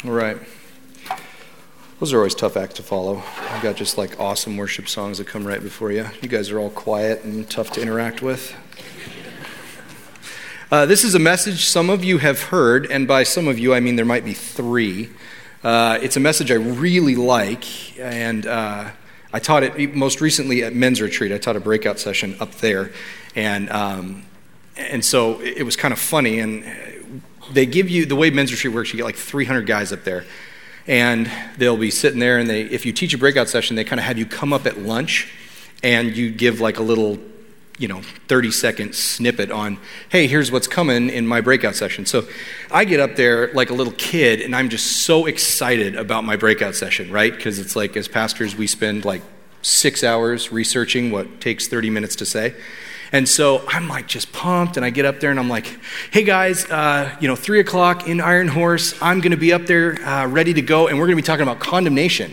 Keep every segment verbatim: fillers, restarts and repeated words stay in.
All right. Those are always tough acts to follow. You got just like awesome worship songs that come right before you. You guys are all quiet and tough to interact with. Uh, this is a message some of you have heard, and by some of you, I mean there might be three. Uh, it's a message I really like, and uh, I taught it most recently at Men's Retreat. I taught a breakout session up there, and um, and so it was kind of funny. And they give you, the way Men's Retreat works, you get like three hundred guys up there. And they'll be sitting there, and they, if you teach a breakout session, they kind of have you come up at lunch, and you give like a little, you know, thirty-second snippet on, hey, here's what's coming in my breakout session. So I get up there like a little kid, and I'm just so excited about my breakout session, right? Because it's like, as pastors, we spend like six hours researching what takes thirty minutes to say. And so I'm like just pumped, and I get up there and I'm like, hey guys, uh, you know, three o'clock in Iron Horse, I'm going to be up there uh, ready to go, and we're going to be talking about condemnation.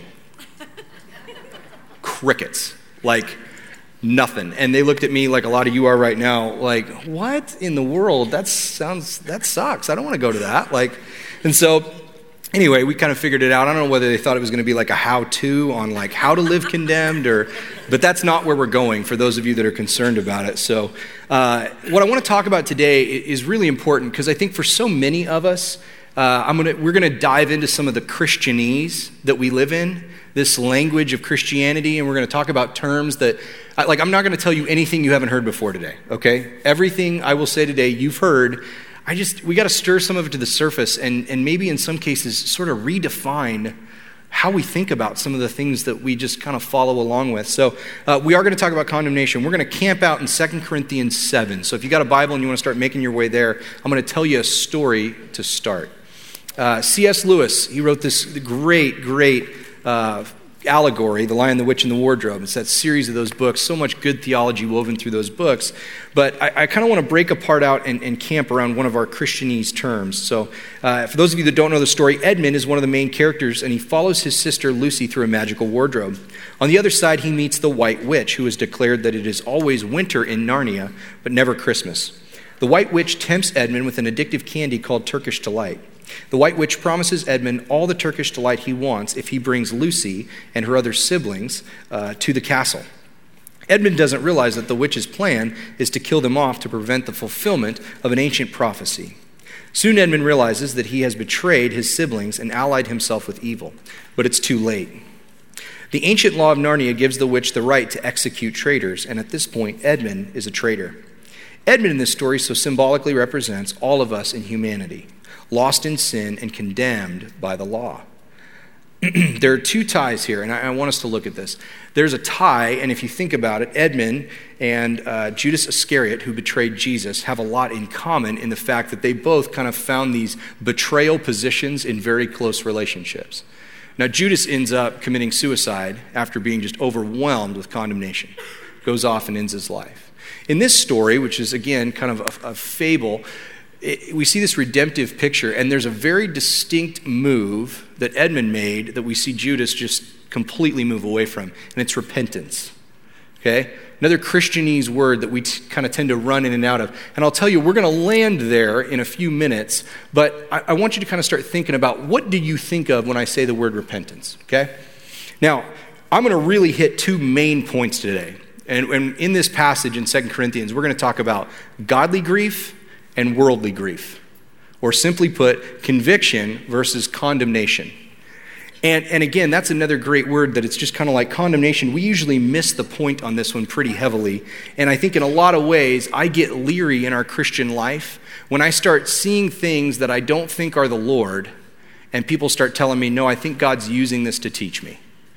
Crickets. Like nothing. And they looked at me like a lot of you are right now, like, what in the world? That sounds, that sucks. I don't want to go to that. Like, and so anyway, we kind of figured it out. I don't know whether they thought it was going to be like a how-to on like how to live condemned, or, but that's not where we're going for those of you that are concerned about it. So uh, what I want to talk about today is really important, because I think for so many of us, uh, I'm gonna we're going to dive into some of the Christianese that we live in, this language of Christianity, and we're going to talk about terms that, like, I'm not going to tell you anything you haven't heard before today. Okay, everything I will say today you've heard. I just, we got to stir some of it to the surface, and, and maybe in some cases sort of redefine how we think about some of the things that we just kind of follow along with. So uh, we are going to talk about condemnation. We're going to camp out in Second Corinthians seven. So if you got a Bible and you want to start making your way there, I'm going to tell you a story to start. Uh, C S Lewis, he wrote this great, great uh allegory, The Lion, the Witch, and the Wardrobe. It's that series of those books, so much good theology woven through those books. But I, I kind of want to break apart out and, and camp around one of our Christianese terms. So uh, for those of you that don't know the story, Edmund is one of the main characters, and he follows his sister Lucy through a magical wardrobe. On the other side, he meets the White Witch, who has declared that it is always winter in Narnia, but never Christmas. The White Witch tempts Edmund with an addictive candy called Turkish Delight. The White Witch promises Edmund all the Turkish delight he wants if he brings Lucy and her other siblings uh, to the castle. Edmund doesn't realize that the witch's plan is to kill them off to prevent the fulfillment of an ancient prophecy. Soon Edmund realizes that he has betrayed his siblings and allied himself with evil, but it's too late. The ancient law of Narnia gives the witch the right to execute traitors, and at this point, Edmund is a traitor. Edmund in this story so symbolically represents all of us in humanity, lost in sin and condemned by the law. There are two ties here, and I, I want us to look at this. There's a tie, and if you think about it, Edmund and uh, Judas Iscariot, who betrayed Jesus, have a lot in common in the fact that they both kind of found these betrayal positions in very close relationships. Now, Judas ends up committing suicide after being just overwhelmed with condemnation, goes off and ends his life. In this story, which is, again, kind of a, a fable, it, we see this redemptive picture, and there's a very distinct move that Edmund made that we see Judas just completely move away from, and it's repentance. Okay? Another Christianese word that we t- kind of tend to run in and out of. And I'll tell you, we're going to land there in a few minutes, but I, I want you to kind of start thinking about, what do you think of when I say the word repentance? Okay? Now, I'm going to really hit two main points today. And, and in this passage in Second Corinthians, we're going to talk about godly grief and worldly grief. Or simply put, conviction versus condemnation. And, and again, that's another great word that it's just kind of like condemnation. We usually miss the point on this one pretty heavily. And I think in a lot of ways, I get leery in our Christian life when I start seeing things that I don't think are the Lord, and people start telling me, no, I think God's using this to teach me.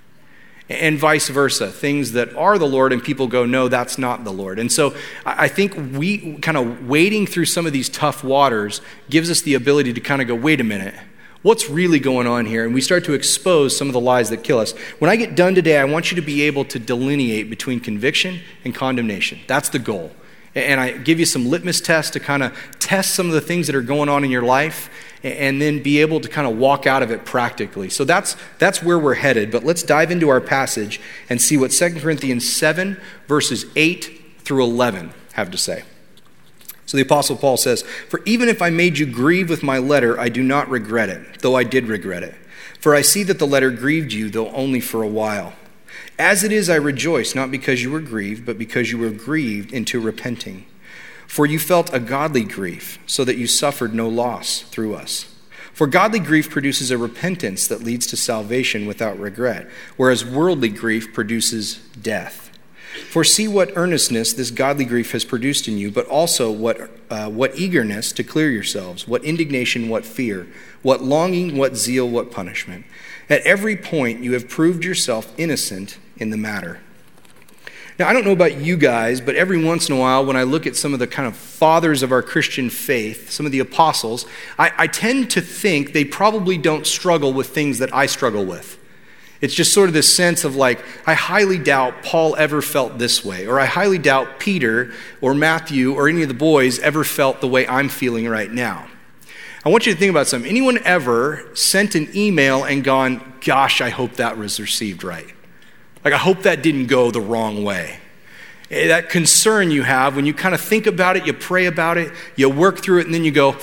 And vice versa, things that are the Lord and people go, no, that's not the Lord. And so I think we kind of wading through some of these tough waters gives us the ability to kind of go, wait a minute, what's really going on here? And we start to expose some of the lies that kill us. When I get done today, I want you to be able to delineate between conviction and condemnation. That's the goal. And I give you some litmus tests to kind of test some of the things that are going on in your life, and then be able to kind of walk out of it practically. So that's that's where we're headed. But let's dive into our passage and see what Second Corinthians seven, verses eight through eleven have to say. So the Apostle Paul says, "For even if I made you grieve with my letter, I do not regret it, though I did regret it. For I see that the letter grieved you, though only for a while. As it is, I rejoice, not because you were grieved, but because you were grieved into repenting. For you felt a godly grief, so that you suffered no loss through us. For godly grief produces a repentance that leads to salvation without regret, whereas worldly grief produces death. For see what earnestness this godly grief has produced in you, but also what uh, what eagerness to clear yourselves, what indignation, what fear, what longing, what zeal, what punishment. At every point you have proved yourself innocent in the matter." Now, I don't know about you guys, but every once in a while when I look at some of the kind of fathers of our Christian faith, some of the apostles, I, I tend to think they probably don't struggle with things that I struggle with. It's just sort of this sense of like, I highly doubt Paul ever felt this way, or I highly doubt Peter or Matthew or any of the boys ever felt the way I'm feeling right now. I want you to think about something. Anyone ever sent an email and gone, "Gosh, I hope that was received right. Like, I hope that didn't go the wrong way." That concern you have when you kind of think about it, you pray about it, you work through it, and then you go,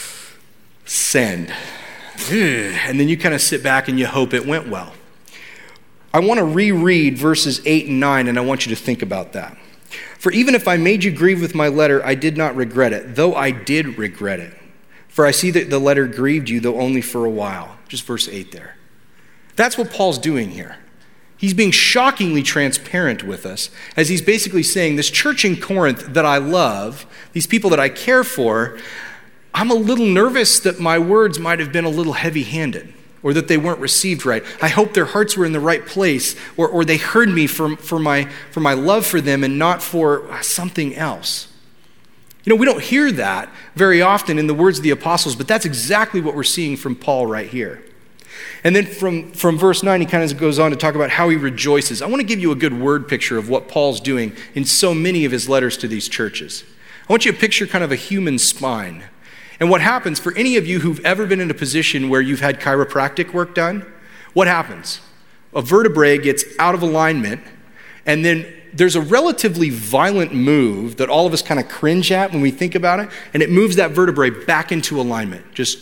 send. And then you kind of sit back and you hope it went well. I want to reread verses eight and nine, and I want you to think about that. "For even if I made you grieve with my letter, I did not regret it, though I did regret it. For I see that the letter grieved you, though only for a while." Just verse eight there. That's what Paul's doing here. He's being shockingly transparent with us as he's basically saying, this church in Corinth that I love, these people that I care for, I'm a little nervous that my words might have been a little heavy-handed, or that they weren't received right. I hope their hearts were in the right place, or, or they heard me for, for, my, for my love for them and not for something else. You know, we don't hear that very often in the words of the apostles, but that's exactly what we're seeing from Paul right here. And then from, from verse nine, he kind of goes on to talk about how he rejoices. I want to give you a good word picture of what Paul's doing in so many of his letters to these churches. I want you to picture kind of a human spine. And what happens for any of you who've ever been in a position where you've had chiropractic work done, what happens? A vertebrae gets out of alignment, and then there's a relatively violent move that all of us kind of cringe at when we think about it, and it moves that vertebrae back into alignment. Just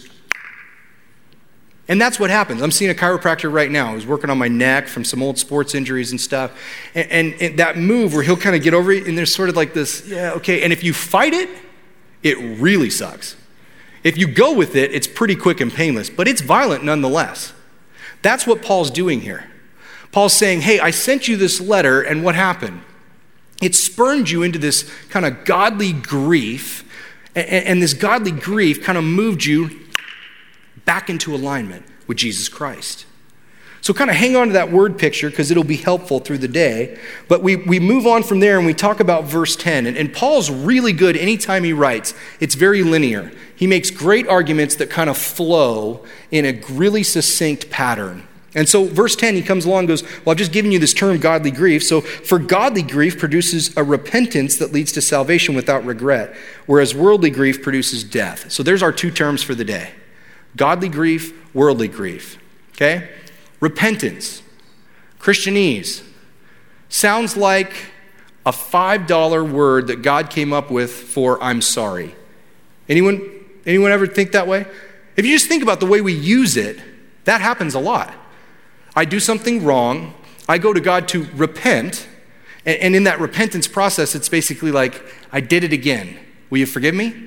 And that's what happens. I'm seeing a chiropractor right now who's working on my neck from some old sports injuries and stuff. And, and, and that move where he'll kind of get over it, and there's sort of like this, yeah, okay. And if you fight it, it really sucks. If you go with it, it's pretty quick and painless, but it's violent nonetheless. That's what Paul's doing here. Paul's saying, hey, I sent you this letter, and what happened? It spurned you into this kind of godly grief, and, and this godly grief kind of moved you back into alignment with Jesus Christ. So kind of hang on to that word picture because it'll be helpful through the day. But we, we move on from there and we talk about verse ten. And, and Paul's really good anytime he writes. It's very linear. He makes great arguments that kind of flow in a really succinct pattern. And so verse ten, he comes along and goes, well, I've just given you this term godly grief. So for godly grief produces a repentance that leads to salvation without regret, whereas worldly grief produces death. So there's our two terms for the day. Godly grief, worldly grief. Okay? Repentance, Christianese, sounds like a five dollar word that God came up with for I'm sorry. Anyone, anyone ever think that way? If you just think about the way we use it, that happens a lot. I do something wrong, I go to God to repent, and, and in that repentance process, it's basically like, I did it again. Will you forgive me?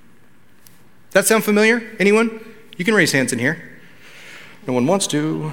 That sound familiar? Anyone? You can raise hands in here. No one wants to.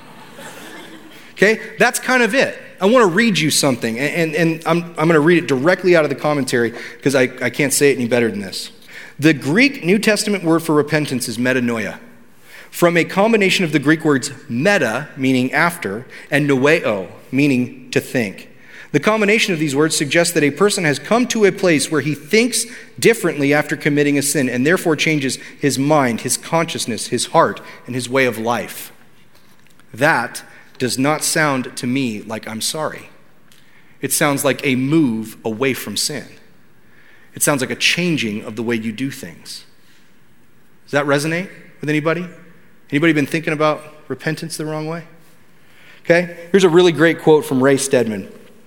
Okay, that's kind of it. I want to read you something, and, and, and I'm, I'm going to read it directly out of the commentary because I, I can't say it any better than this. The Greek New Testament word for repentance is metanoia, from a combination of the Greek words meta, meaning after, and noeo, meaning to think. The combination of these words suggests that a person has come to a place where he thinks differently after committing a sin and therefore changes his mind, his consciousness, his heart, and his way of life. That does not sound to me like I'm sorry. It sounds like a move away from sin. It sounds like a changing of the way you do things. Does that resonate with anybody? Anybody been thinking about repentance the wrong way? Okay, here's a really great quote from Ray Stedman.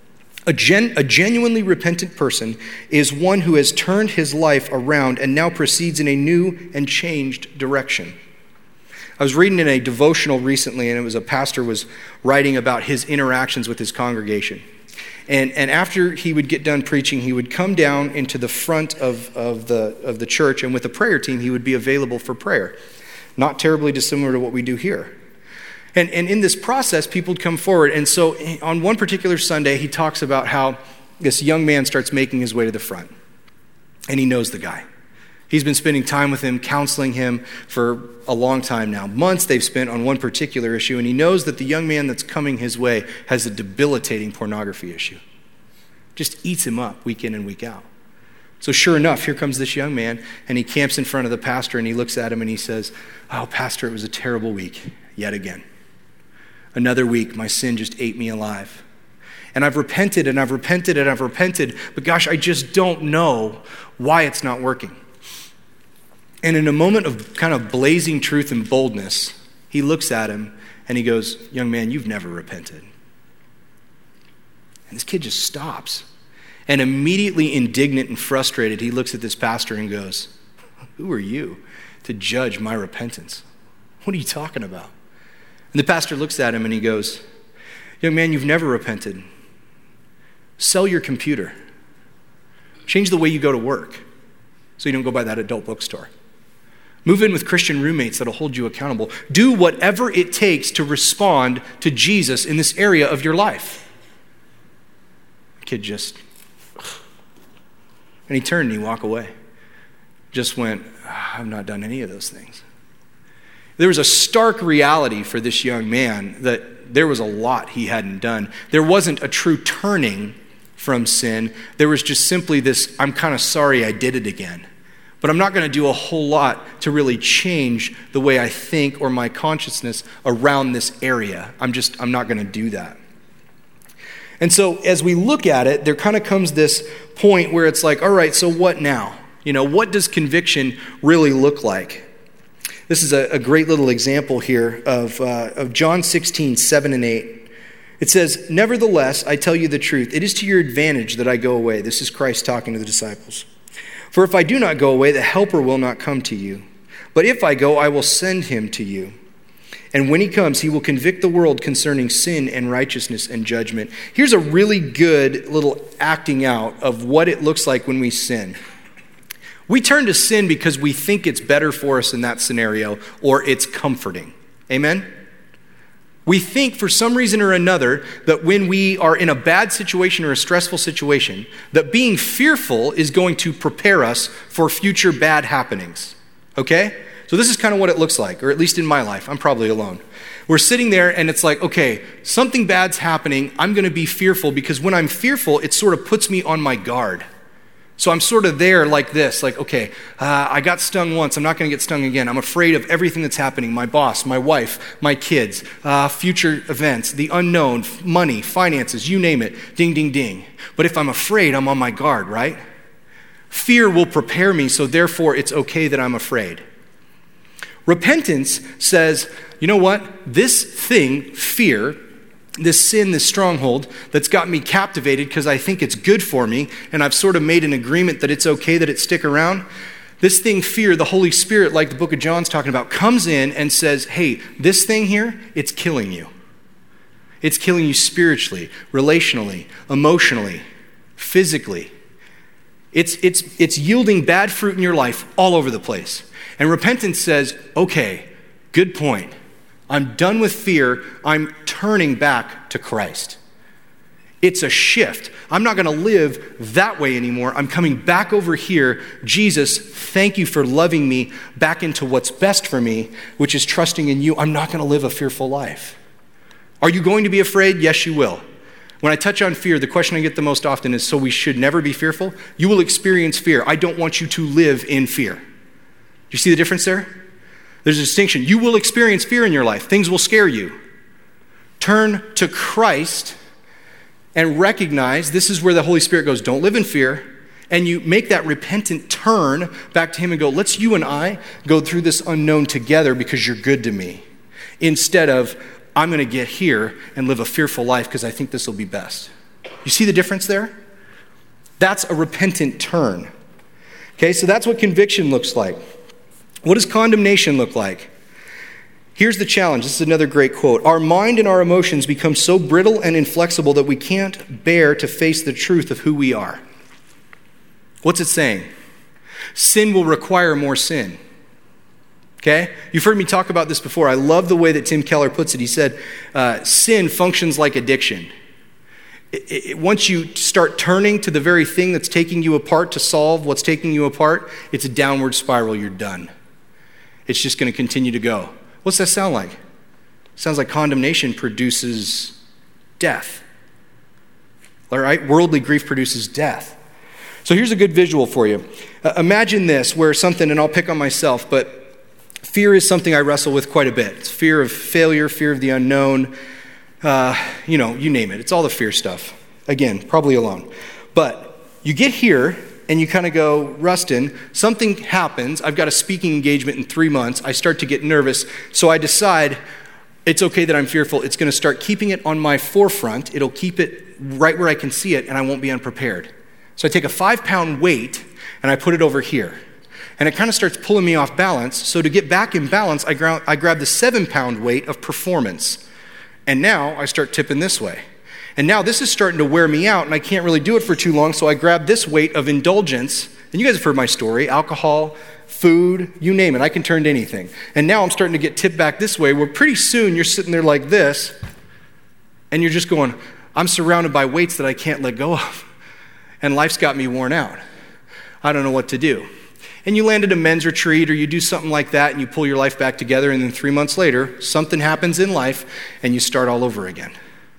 A, gen, a genuinely repentant person is one who has turned his life around and now proceeds in a new and changed direction. I was reading in a devotional recently, and it was a pastor was writing about his interactions with his congregation. And, and after he would get done preaching, he would come down into the front of, of, the, of the church, and with a prayer team, he would be available for prayer. Not terribly dissimilar to what we do here. And, and in this process, people would come forward. And so on one particular Sunday, he talks about how this young man starts making his way to the front. And he knows the guy. He's been spending time with him, counseling him for a long time now. Months they've spent on one particular issue. And he knows that the young man that's coming his way has a debilitating pornography issue. Just eats him up week in and week out. So sure enough, here comes this young man, and he camps in front of the pastor, and he looks at him and he says, "Oh, pastor, it was a terrible week yet again. Another week, my sin just ate me alive. And I've repented and I've repented and I've repented, but gosh, I just don't know why it's not working." And in a moment of kind of blazing truth and boldness, he looks at him and he goes, "Young man, you've never repented." And this kid just stops. And immediately indignant and frustrated, he looks at this pastor and goes, "Who are you to judge my repentance? What are you talking about?" And the pastor looks at him and he goes, "Young man, you've never repented. Sell your computer. Change the way you go to work so you don't go by that adult bookstore. Move in with Christian roommates that'll hold you accountable. Do whatever it takes to respond to Jesus in this area of your life." The kid just, and he turned and he walked away. Just went, "I've not done any of those things." There was a stark reality for this young man that there was a lot he hadn't done. There wasn't a true turning from sin. There was just simply this, "I'm kind of sorry I did it again. But I'm not going to do a whole lot to really change the way I think or my consciousness around this area. I'm just, I'm not going to do that." And so as we look at it, there kind of comes this point where it's like, all right, so what now? You know, what does conviction really look like? This is a, a great little example here of, uh, of John sixteen, seven and eight. It says, "Nevertheless, I tell you the truth. It is to your advantage that I go away." This is Christ talking to the disciples. "For if I do not go away, the Helper will not come to you. But if I go, I will send him to you. And when he comes, he will convict the world concerning sin and righteousness and judgment." Here's a really good little acting out of what it looks like when we sin. We turn to sin because we think it's better for us in that scenario, or it's comforting. Amen? We think for some reason or another that when we are in a bad situation or a stressful situation, that being fearful is going to prepare us for future bad happenings. Okay? So this is kind of what it looks like, or at least in my life. I'm probably alone. We're sitting there and it's like, okay, something bad's happening. I'm going to be fearful because when I'm fearful, it sort of puts me on my guard. So I'm sort of there like this, like, okay, uh, I got stung once. I'm not going to get stung again. I'm afraid of everything that's happening. My boss, my wife, my kids, uh, future events, the unknown, money, finances, you name it. Ding, ding, ding. But if I'm afraid, I'm on my guard, right? Fear will prepare me, so therefore it's okay that I'm afraid. Repentance says, you know what? This thing, fear, this sin, this stronghold that's got me captivated because I think it's good for me, and I've sort of made an agreement that it's okay that it stick around. This thing, fear, the Holy Spirit, like the book of John's talking about, comes in and says, hey, this thing here, it's killing you. It's killing you spiritually, relationally, emotionally, physically. It's, it's, it's yielding bad fruit in your life all over the place. And repentance says, okay, good point. I'm done with fear. I'm turning back to Christ. It's a shift. I'm not going to live that way anymore. I'm coming back over here. Jesus, thank you for loving me back into what's best for me, which is trusting in you. I'm not going to live a fearful life. Are you going to be afraid? Yes, you will. When I touch on fear, the question I get the most often is, so we should never be fearful? You will experience fear. I don't want you to live in fear. Do you see the difference there? There's a distinction. You will experience fear in your life. Things will scare you. Turn to Christ and recognize this is where the Holy Spirit goes, don't live in fear. And you make that repentant turn back to him and go, let's you and I go through this unknown together because you're good to me. Instead of, I'm going to get here and live a fearful life because I think this will be best. You You see the difference there? That's a repentant turn. Okay, so that's what conviction looks like. What does condemnation look like? Here's the challenge. This is another great quote. Our mind and our emotions become so brittle and inflexible that we can't bear to face the truth of who we are. What's it saying? Sin will require more sin. Okay? You've heard me talk about this before. I love the way that Tim Keller puts it. He said, uh, sin functions like addiction. It, it, once you start turning to the very thing that's taking you apart to solve what's taking you apart, it's a downward spiral. You're done. It's just going to continue to go. What's that sound like? It sounds like condemnation produces death. All right? Worldly grief produces death. So here's a good visual for you. Uh, imagine this, where something, and I'll pick on myself, but fear is something I wrestle with quite a bit. It's fear of failure, fear of the unknown, uh, you know, you name it. It's all the fear stuff. Again, probably alone. But you get here, and you kind of go, Rustin, something happens. I've got a speaking engagement in three months. I start to get nervous. So I decide it's okay that I'm fearful. It's going to start keeping it on my forefront. It'll keep it right where I can see it, and I won't be unprepared. So I take a five-pound weight, and I put it over here. And it kind of starts pulling me off balance. So to get back in balance, I, gra- I grab the seven-pound weight of performance. And now I start tipping this way. And now this is starting to wear me out, and I can't really do it for too long, so I grab this weight of indulgence. And you guys have heard my story. Alcohol, food, you name it. I can turn to anything. And now I'm starting to get tipped back this way, where pretty soon you're sitting there like this, and you're just going, I'm surrounded by weights that I can't let go of. And life's got me worn out. I don't know what to do. And you land at a men's retreat, or you do something like that, and you pull your life back together, and then three months later, something happens in life, and you start all over again.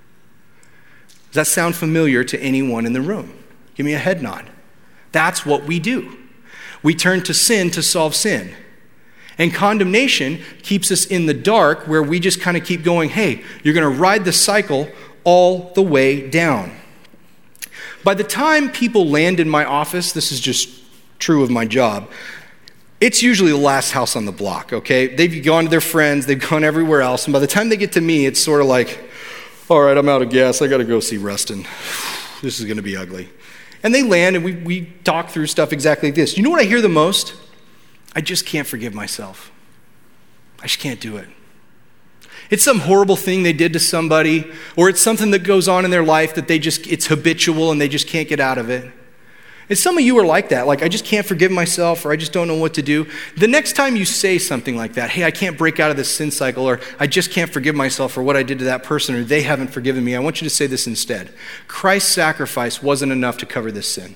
Does that sound familiar to anyone in the room? Give me a head nod. That's what we do. We turn to sin to solve sin. And condemnation keeps us in the dark, where we just kind of keep going, hey, you're going to ride the cycle all the way down. By the time people land in my office, this is just true of my job, it's usually the last house on the block, okay? They've gone to their friends, they've gone everywhere else, and by the time they get to me, it's sort of like, all right, I'm out of gas, I gotta go see Rustin. This is gonna be ugly. And they land, and we, we talk through stuff exactly like this. You know what I hear the most? I just can't forgive myself. I just can't do it. It's some horrible thing they did to somebody, or it's something that goes on in their life that they just, it's habitual and they just can't get out of it. And some of you are like that, like I just can't forgive myself, or I just don't know what to do. The next time you say something like that, hey, I can't break out of this sin cycle, or I just can't forgive myself for what I did to that person, or they haven't forgiven me, I want you to say this instead. Christ's sacrifice wasn't enough to cover this sin.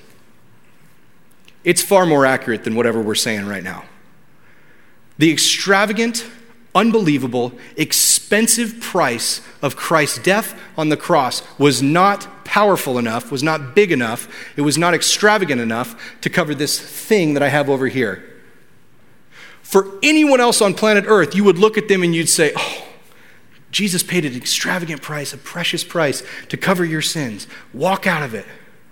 It's far more accurate than whatever we're saying right now. The extravagant, unbelievable, expensive price of Christ's death on the cross was not powerful enough, was not big enough, it was not extravagant enough to cover this thing that I have over here. For anyone else on planet Earth, you would look at them and you'd say, oh, Jesus paid an extravagant price, a precious price to cover your sins. Walk out of it.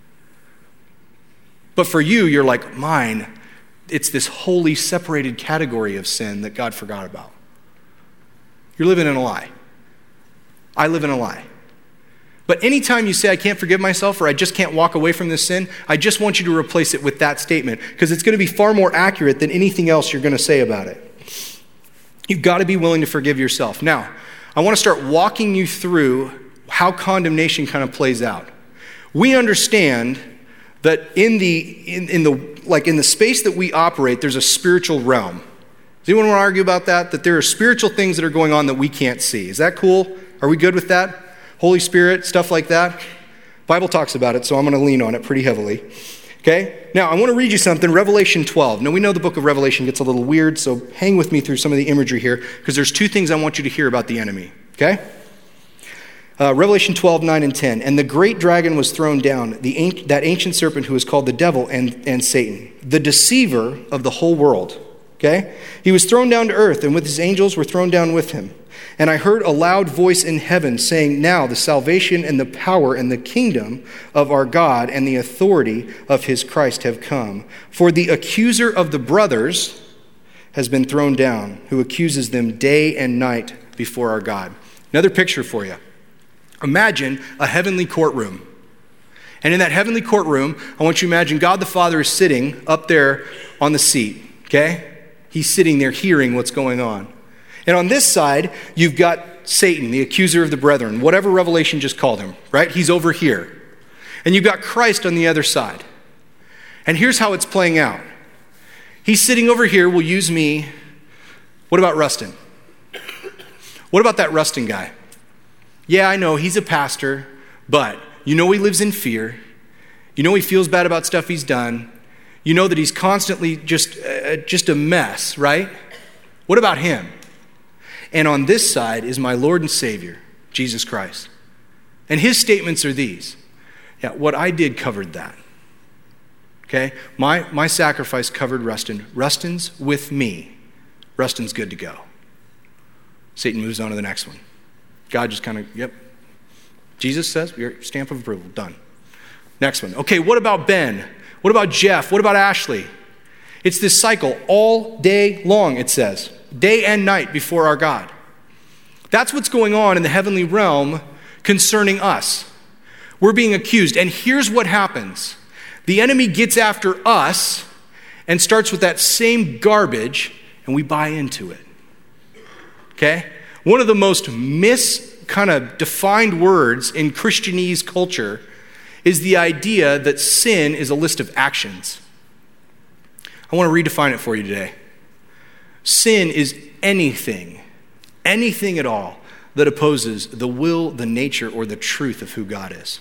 But for you, you're like, mine, it's this holy separated category of sin that God forgot about. You're living in a lie. I live in a lie. But anytime you say, I can't forgive myself, or I just can't walk away from this sin, I just want you to replace it with that statement, because it's going to be far more accurate than anything else you're going to say about it. You've got to be willing to forgive yourself. Now, I want to start walking you through how condemnation kind of plays out. We understand that in the in, in the like in the space that we operate, there's a spiritual realm. Does anyone want to argue about that? That there are spiritual things that are going on that we can't see. Is that cool? Are we good with that? Holy Spirit, stuff like that? Bible talks about it, so I'm going to lean on it pretty heavily. Okay? Now, I want to read you something, Revelation twelve. Now, we know the book of Revelation gets a little weird, so hang with me through some of the imagery here, because there's two things I want you to hear about the enemy. Okay? Uh, Revelation twelve, nine and ten. And the great dragon was thrown down, the that ancient serpent who is called the devil and, and Satan, the deceiver of the whole world. Okay? He was thrown down to earth, and with his angels were thrown down with him. And I heard a loud voice in heaven saying, now the salvation and the power and the kingdom of our God and the authority of his Christ have come. For the accuser of the brothers has been thrown down, who accuses them day and night before our God. Another picture for you. Imagine a heavenly courtroom. And in that heavenly courtroom, I want you to imagine God the Father is sitting up there on the seat, okay? He's sitting there hearing what's going on. And on this side, you've got Satan, the accuser of the brethren, whatever Revelation just called him, right? He's over here. And you've got Christ on the other side. And here's how it's playing out. He's sitting over here, will use me. What about Rustin? What about that Rustin guy? Yeah, I know, he's a pastor, but you know he lives in fear. You know he feels bad about stuff he's done. You know that he's constantly just, uh, just a mess, right? What about him? And on this side is my Lord and Savior, Jesus Christ. And his statements are these. Yeah, what I did covered that. Okay? My, my sacrifice covered Rustin. Rustin's with me. Rustin's good to go. Satan moves on to the next one. God just kind of, yep. Jesus says, your stamp of approval, done. Next one. Okay, what about Ben? What about Jeff? What about Ashley? It's this cycle all day long, it says. Day and night before our God. That's what's going on in the heavenly realm concerning us. We're being accused. And here's what happens. The enemy gets after us and starts with that same garbage, and we buy into it. Okay? One of the most mis kind of defined words in Christianese culture is the idea that sin is a list of actions. I want to redefine it for you today. Sin is anything, anything at all that opposes the will, the nature, or the truth of who God is.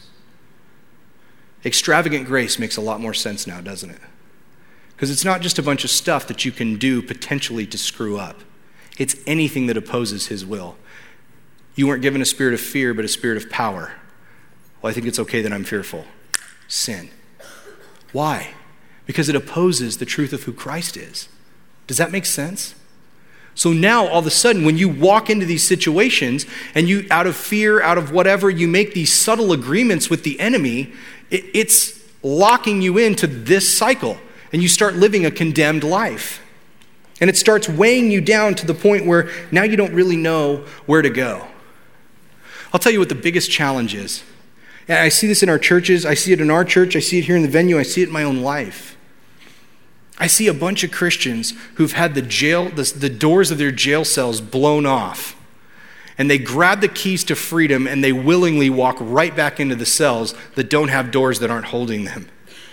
Extravagant grace makes a lot more sense now, doesn't it? Because it's not just a bunch of stuff that you can do potentially to screw up. It's anything that opposes his will. You weren't given a spirit of fear, but a spirit of power. Well, I think it's okay that I'm fearful. Sin. Why? Because it opposes the truth of who Christ is. Does that make sense? So now, all of a sudden, when you walk into these situations and you, out of fear, out of whatever, you make these subtle agreements with the enemy, it, it's locking you into this cycle. And you start living a condemned life. And it starts weighing you down to the point where now you don't really know where to go. I'll tell you what the biggest challenge is. And I see this in our churches. I see it in our church. I see it here in the venue. I see it in my own life. I see a bunch of Christians who've had the jail, the, the doors of their jail cells blown off. And they grab the keys to freedom and they willingly walk right back into the cells that don't have doors that aren't holding them.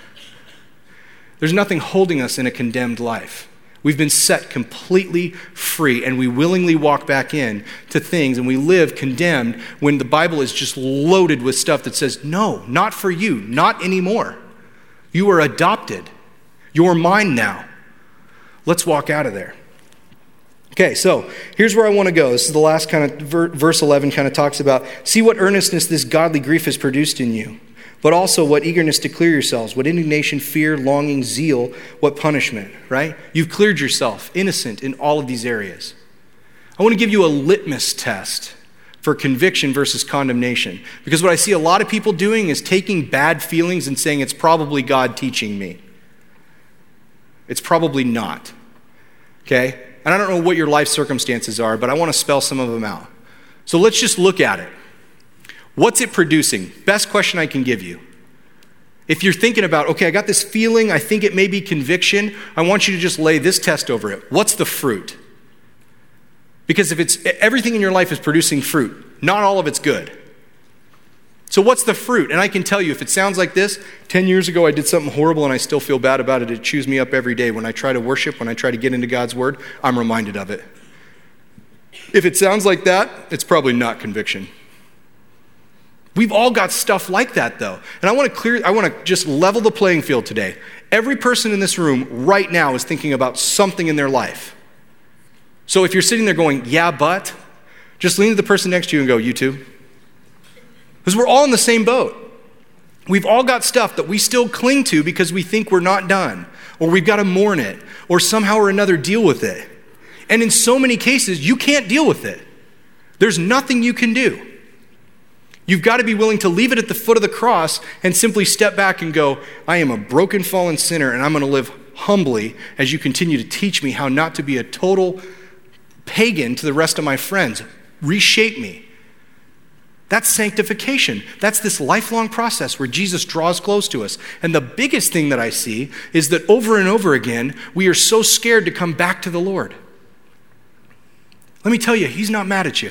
There's nothing holding us in a condemned life. We've been set completely free, and we willingly walk back in to things, and we live condemned when the Bible is just loaded with stuff that says, no, not for you, not anymore. You are adopted. You're mine now. Let's walk out of there. Okay, so here's where I want to go. This is the last kind of, verse eleven kind of talks about, see what earnestness this godly grief has produced in you. But also what eagerness to clear yourselves, what indignation, fear, longing, zeal, what punishment, right? You've cleared yourself, innocent in all of these areas. I want to give you a litmus test for conviction versus condemnation. Because what I see a lot of people doing is taking bad feelings and saying it's probably God teaching me. It's probably not, okay? And I don't know what your life circumstances are, but I want to spell some of them out. So let's just look at it. What's it producing? Best question I can give you. If you're thinking about, okay, I got this feeling, I think it may be conviction, I want you to just lay this test over it. What's the fruit? Because if it's everything in your life is producing fruit, not all of it's good. So what's the fruit? And I can tell you, if it sounds like this, ten years ago I did something horrible and I still feel bad about it. It chews me up every day. When I try to worship, when I try to get into God's word, I'm reminded of it. If it sounds like that, it's probably not conviction. We've all got stuff like that, though. And I want to clear, I want to just level the playing field today. Every person in this room right now is thinking about something in their life. So if you're sitting there going, yeah, but, just lean to the person next to you and go, you too? Because we're all in the same boat. We've all got stuff that we still cling to because we think we're not done, or we've got to mourn it, or somehow or another deal with it. And in so many cases, you can't deal with it. There's nothing you can do. You've got to be willing to leave it at the foot of the cross and simply step back and go, I am a broken, fallen sinner, and I'm going to live humbly as you continue to teach me how not to be a total pagan to the rest of my friends. Reshape me. That's sanctification. That's this lifelong process where Jesus draws close to us. And the biggest thing that I see is that over and over again, we are so scared to come back to the Lord. Let me tell you, he's not mad at you.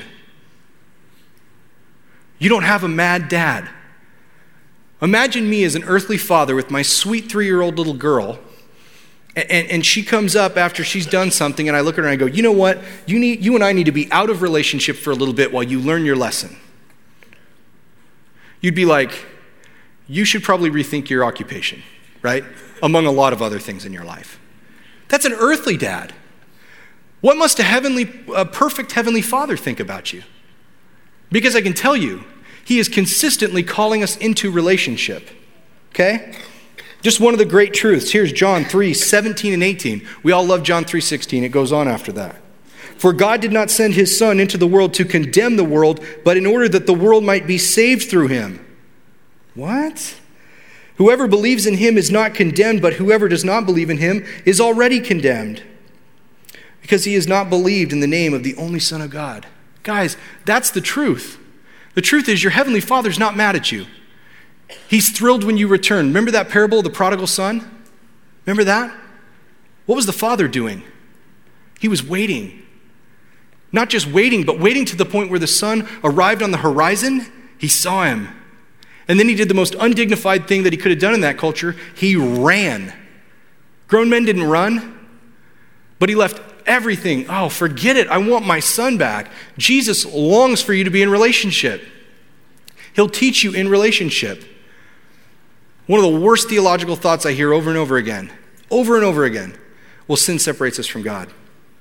You don't have a mad dad. Imagine me as an earthly father with my sweet three-year-old little girl, and, and, and she comes up after she's done something, and I look at her and I go, you know what? You need, you and I need to be out of relationship for a little bit while you learn your lesson. You'd be like, you should probably rethink your occupation, right? Among a lot of other things in your life. That's an earthly dad. What must a heavenly, a perfect heavenly father think about you? Because I can tell you, he is consistently calling us into relationship, okay? Just one of the great truths. Here's John three, seventeen and eighteen. We all love John three, sixteen. It goes on after that. For God did not send his Son into the world to condemn the world, but in order that the world might be saved through him. What? Whoever believes in him is not condemned, but whoever does not believe in him is already condemned, because he has not believed in the name of the only Son of God. Guys, that's the truth. The truth is your heavenly Father's not mad at you. He's thrilled when you return. Remember that parable of the prodigal son? Remember that? What was the father doing? He was waiting. Not just waiting, but waiting to the point where the son arrived on the horizon. He saw him. And then he did the most undignified thing that he could have done in that culture. He ran. Grown men didn't run, but he left everything. Oh, forget it. I want my son back. Jesus longs for you to be in relationship. He'll teach you in relationship. One of the worst theological thoughts I hear over and over again, over and over again, well, sin separates us from God.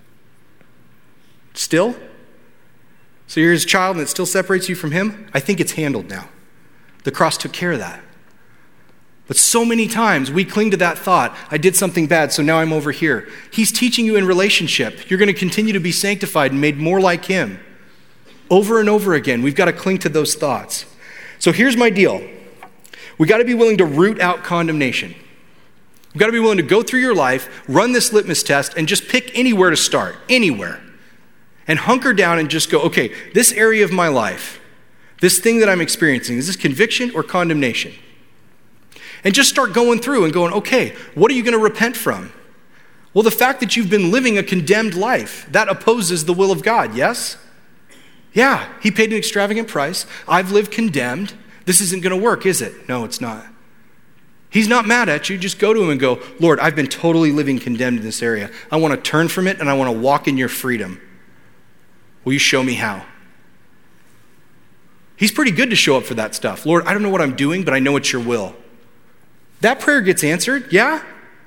Still? So you're his child and it still separates you from him? I think it's handled now. The cross took care of that. But so many times we cling to that thought, I did something bad, so now I'm over here. He's teaching you in relationship. You're going to continue to be sanctified and made more like him. Over and over again, we've got to cling to those thoughts. So here's my deal. We got to be willing to root out condemnation. We've got to be willing to go through your life, run this litmus test, and just pick anywhere to start, anywhere. And hunker down and just go, okay, this area of my life, this thing that I'm experiencing, is this conviction or condemnation? And just start going through and going, okay, what are you going to repent from? Well, the fact that you've been living a condemned life, that opposes the will of God, yes? Yeah, he paid an extravagant price. I've lived condemned. This isn't going to work, is it? No, it's not. He's not mad at you. Just go to him and go, Lord, I've been totally living condemned in this area. I want to turn from it and I want to walk in your freedom. Will you show me how? He's pretty good to show up for that stuff. Lord, I don't know what I'm doing, but I know it's your will. That prayer gets answered, yeah?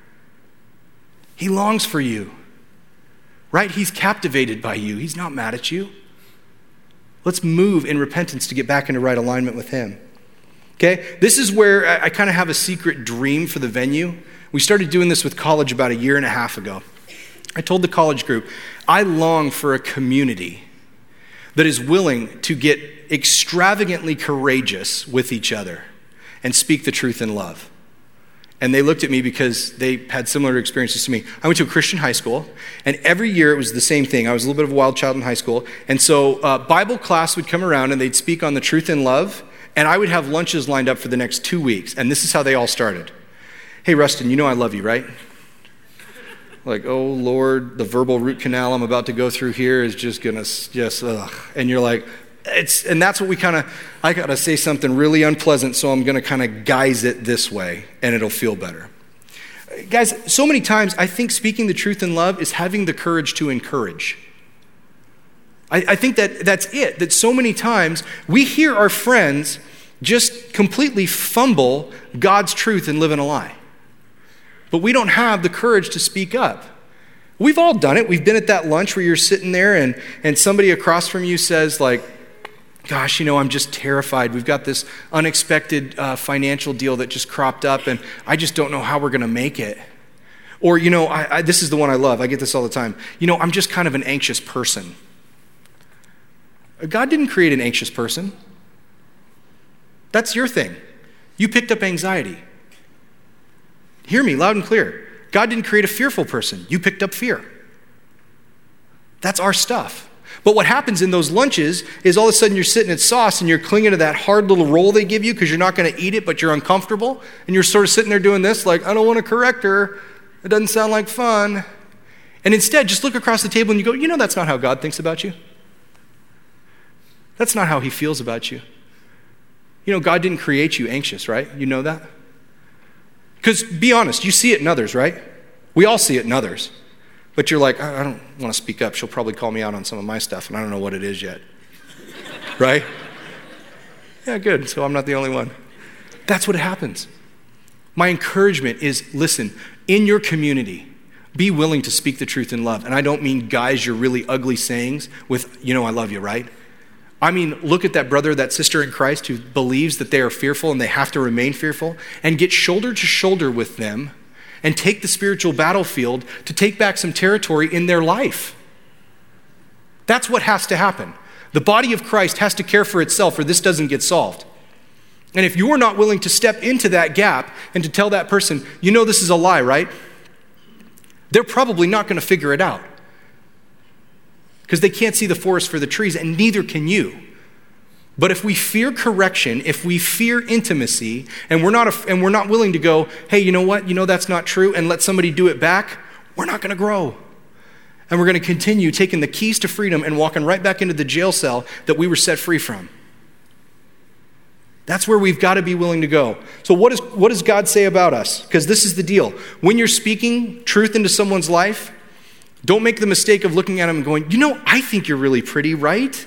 He longs for you, right? He's captivated by you. He's not mad at you. Let's move in repentance to get back into right alignment with him. Okay? This is where I, I kind of have a secret dream for the venue. We started doing this with college about a year and a half ago. I told the college group, I long for a community that is willing to get extravagantly courageous with each other and speak the truth in love. And they looked at me because they had similar experiences to me. I went to a Christian high school, and every year it was the same thing. I was a little bit of a wild child in high school. And so uh, Bible class would come around, and they'd speak on the truth in love, and I would have lunches lined up for the next two weeks. And this is how they all started. Hey, Rustin, you know I love you, right? Like, oh, Lord, the verbal root canal I'm about to go through here is just going to just, ugh. And you're like, it's, and that's what we kind of, I got to say something really unpleasant, so I'm going to kind of guise it this way, and it'll feel better. Guys, so many times I think speaking the truth in love is having the courage to encourage. I, I think that that's it, that so many times we hear our friends just completely fumble God's truth and live in a lie. But we don't have the courage to speak up. We've all done it. We've been at that lunch where you're sitting there and, and somebody across from you says like, gosh, you know, I'm just terrified. We've got this unexpected uh, financial deal that just cropped up and I just don't know how we're going to make it. Or, you know, I, I, this is the one I love. I get this all the time. You know, I'm just kind of an anxious person. God didn't create an anxious person. That's your thing. You picked up anxiety. Hear me loud and clear. God didn't create a fearful person. You picked up fear. That's our stuff. But what happens in those lunches is all of a sudden you're sitting at sauce and you're clinging to that hard little roll they give you because you're not going to eat it, but you're uncomfortable. And you're sort of sitting there doing this like, I don't want to correct her. It doesn't sound like fun. And instead, just look across the table and you go, you know, that's not how God thinks about you. That's not how he feels about you. You know, God didn't create you anxious, right? You know that? Because be honest, you see it in others, right? We all see it in others. But you're like, I don't want to speak up. She'll probably call me out on some of my stuff, and I don't know what it is yet. Right? Yeah, good. So I'm not the only one. That's what happens. My encouragement is, listen, in your community, be willing to speak the truth in love. And I don't mean guys your really ugly sayings with, you know, I love you, right? I mean, look at that brother, that sister in Christ who believes that they are fearful and they have to remain fearful, and get shoulder to shoulder with them and take the spiritual battlefield to take back some territory in their life. That's what has to happen. The body of Christ has to care for itself or this doesn't get solved. And if you're not willing to step into that gap and to tell that person, you know this is a lie, right? They're probably not going to figure it out because they can't see the forest for the trees, and neither can you. But if we fear correction, if we fear intimacy, and we're not a, and we're not willing to go, hey, you know what? You know that's not true, and let somebody do it back, we're not going to grow. And we're going to continue taking the keys to freedom and walking right back into the jail cell that we were set free from. That's where we've got to be willing to go. So what, is, what does God say about us? Because this is the deal. When you're speaking truth into someone's life, don't make the mistake of looking at them and going, you know, I think you're really pretty, right?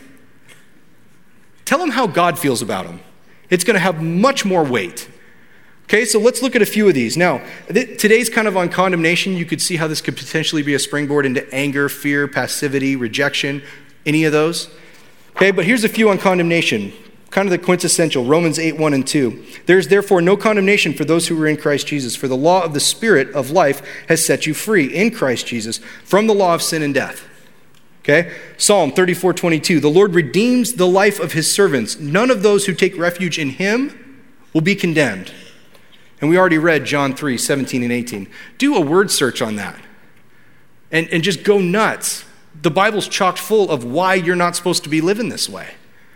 Tell them how God feels about them. It's going to have much more weight. Okay, so let's look at a few of these. Now, th- today's kind of on condemnation. You could see how this could potentially be a springboard into anger, fear, passivity, rejection, any of those. Okay, but here's a few on condemnation. Kind of the quintessential, Romans eight, one and two. There's therefore no condemnation for those who are in Christ Jesus, for the law of the Spirit of life has set you free in Christ Jesus from the law of sin and death. Okay, Psalm thirty-four, twenty-two. The Lord redeems the life of his servants. None of those who take refuge in him will be condemned. And we already read John three, seventeen and eighteen. Do a word search on that and, and just go nuts. The Bible's chock full of why you're not supposed to be living this way.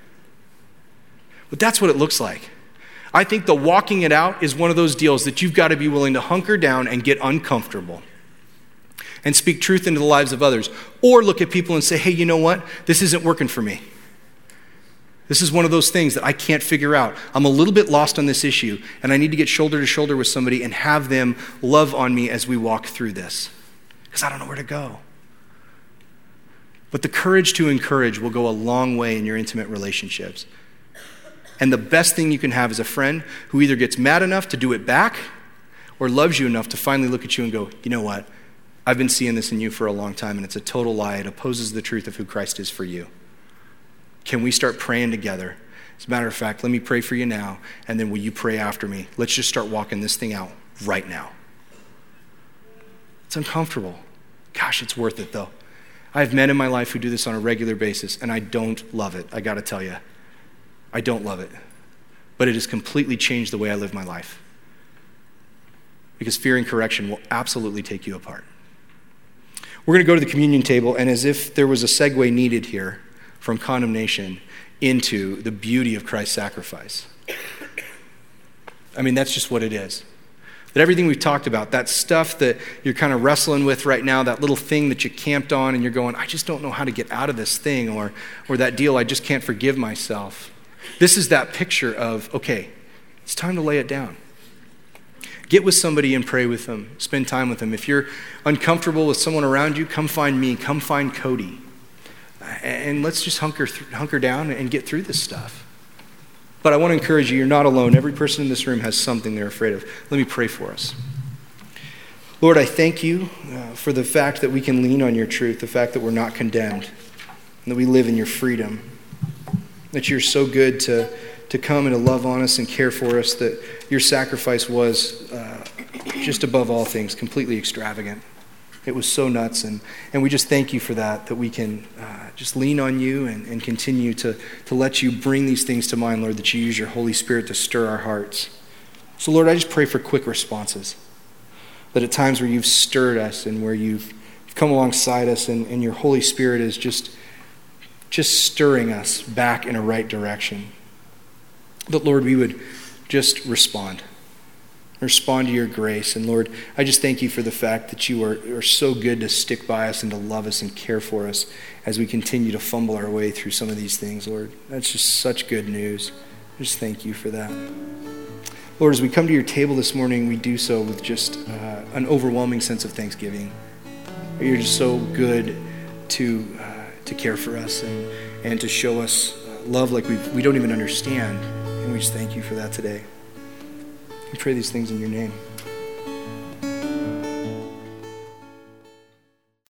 But that's what it looks like. I think the walking it out is one of those deals that you've got to be willing to hunker down and get uncomfortable and speak truth into the lives of others. Or look at people and say, hey, you know what? This isn't working for me. This is one of those things that I can't figure out. I'm a little bit lost on this issue, and I need to get shoulder to shoulder with somebody and have them love on me as we walk through this, because I don't know where to go. But the courage to encourage will go a long way in your intimate relationships. And the best thing you can have is a friend who either gets mad enough to do it back or loves you enough to finally look at you and go, you know what? I've been seeing this in you for a long time, and it's a total lie. It opposes the truth of who Christ is for you. Can we start praying together? As a matter of fact, let me pray for you now, and then will you pray after me? Let's just start walking this thing out right now. It's uncomfortable. Gosh, it's worth it, though. I have men in my life who do this on a regular basis, and I don't love it. I got to tell you. I don't love it, but it has completely changed the way I live my life. Because fear and correction will absolutely take you apart. We're going to go to the communion table, and as if there was a segue needed here from condemnation into the beauty of Christ's sacrifice. I mean, that's just what it is. That everything we've talked about, that stuff that you're kind of wrestling with right now, that little thing that you camped on and you're going, I just don't know how to get out of this thing, or, or that deal, I just can't forgive myself. This is that picture of, okay, it's time to lay it down. Get with somebody and pray with them. Spend time with them. If you're uncomfortable with someone around you, come find me. Come find Cody. And let's just hunker th- hunker down and get through this stuff. But I want to encourage you, you're not alone. Every person in this room has something they're afraid of. Let me pray for us. Lord, I thank you uh, for the fact that we can lean on your truth, the fact that we're not condemned, and that we live in your freedom. That you're so good to, to come and to love on us and care for us, that your sacrifice was uh, just above all things, completely extravagant. It was so nuts, and, and we just thank you for that, that we can uh, just lean on you and, and continue to, to let you bring these things to mind, Lord, that you use your Holy Spirit to stir our hearts. So, Lord, I just pray for quick responses, that at times where you've stirred us and where you've come alongside us and, and your Holy Spirit is just just stirring us back in a right direction. That, Lord, we would just respond. Respond to your grace. And Lord, I just thank you for the fact that you are, are so good to stick by us and to love us and care for us as we continue to fumble our way through some of these things, Lord. That's just such good news. I just thank you for that. Lord, as we come to your table this morning, we do so with just uh, an overwhelming sense of thanksgiving. You're just so good to uh, to care for us and, and to show us love like we we don't even understand. And we just thank you for that today. We pray these things in your name.